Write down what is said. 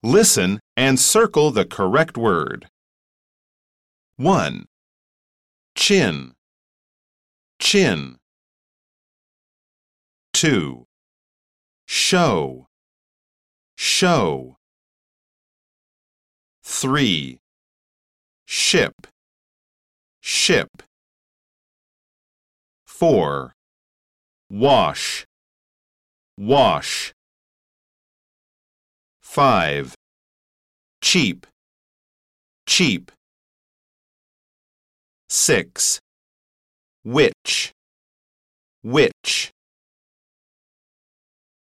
Listen and circle the correct word. 1. Chin, chin. 2. Show, show. 3. Ship, ship. 4. Wash, wash. 5. Cheap, cheap. 6. Which, which.